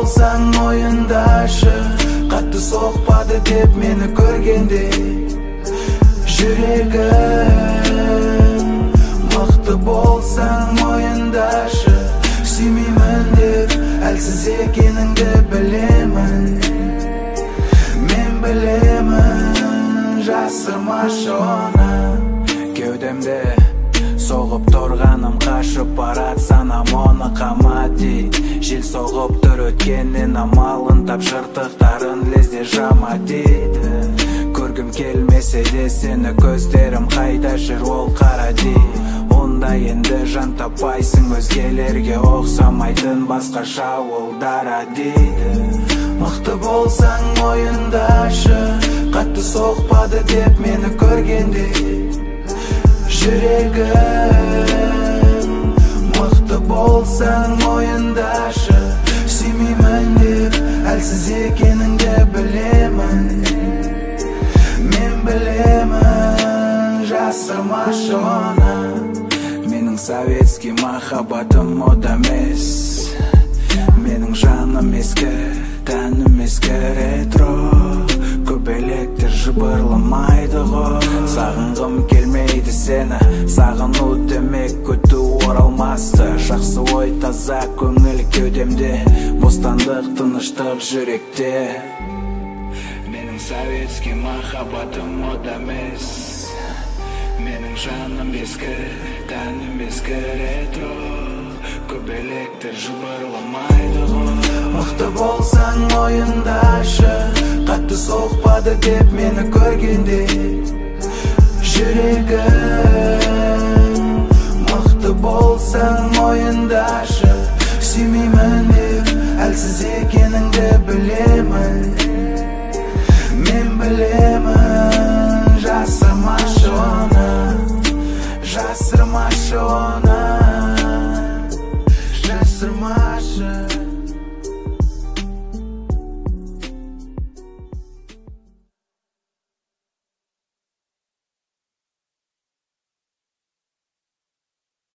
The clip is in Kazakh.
болсаң ойындашы, қатты соқпады деп мені көргенде жүрегім. Мықты болсаң ойындашы, сүймеймін деп әлсіз екеніңді білемін. Мен білемін, жасырмашы оны. Кеудемде соғып тұрғаным қашып барат, санам оны қамати. Жел соғып тұр өткеннен амалын тапшыртықтарын лезде жама дейді. Көргім келмесе де сені көздерім қайда жүр ол қаради. Онда енді жан таппайсың, өзгелерге ұқсамайтын басқаша ол дара дейді. Мықты болсаң ойындашы, қатты соқпады деп мені көргенде жүрегім. Мықты болсаң ойындашы, сүймеймін деп әлсіз екеніңді білемін. Мен білемін, жасырмашы оны. Менің советский махаббатым ода емес. Менің жаным ескі, тәнім ескі ретро. Көп электр жыбырламайды ғой. Сағынғым келмейді сені, сағыну демек күту оралмасты. Жақсы ой, таза көңіл кеудемде, бостандық, тыныштық жүректе. Менің советский махаббатым ода емес. Менің жаным ескі, тәнім ескі ретро. Көп электр жыбырламайды ғой. Мықты болсаң ойындашы, қатты соқпады деп мені көргенде жүрегім. Мықты болсаң ойындашы,